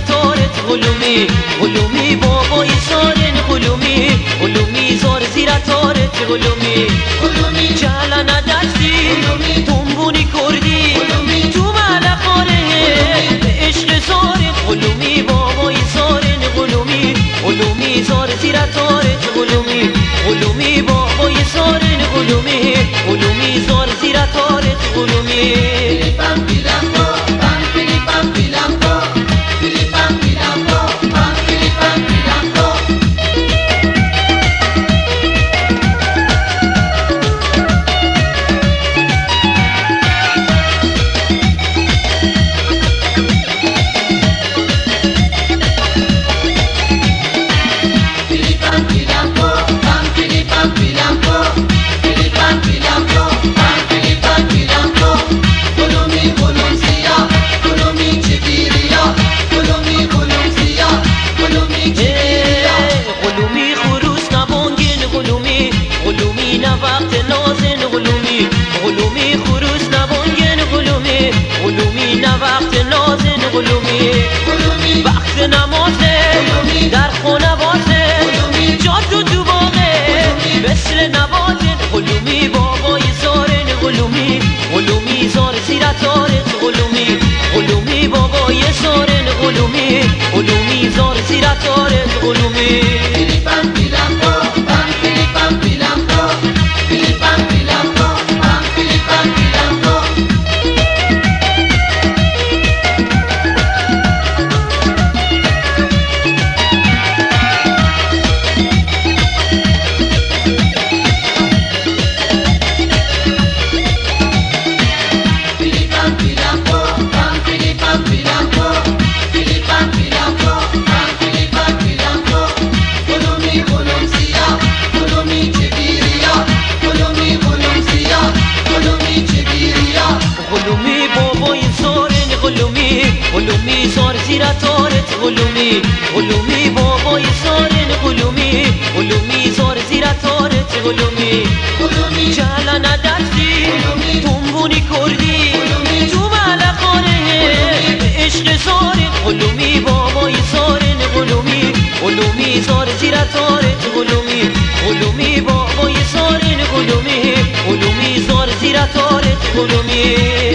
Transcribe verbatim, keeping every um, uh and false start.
تارت غلومی غلومی بابای سارن غلومی غلومی زار زیر تارت غلومی غلومی جهلا نداشتی تنبونی کردی تو ملخاره عشق سارت غلومی بابای سارن غلومی غلومی زار زیر تارت غلومی غلومی بابای سارن غلومی غلومی زار زیر تارت غلومی غلومی خروس نبانگن غلومی غلومی نه وقت نازن غلومی وقت نمازه در خونه بازه جاد و تو باغه مثل نبازن غلومی بابای زارن غلومی غلومی زار زیر تارت غلومی غلومی بابای زارن غلومی غلومی زار زیر تارت غلومی غلومی بابای سارن غلومی غلومی زار زیر تارت غلومی غلومی بابای سارن غلومی غلومی زار زیر تارت غلومی جهلا نداشتی تنبونی کردی تو ملخاره عشق سارن غلومی بابای سارن غلومی غلومی زار زیر تارت غلومی غلومی بابای سارن غلومی غلومی زار زیر تارت غلومی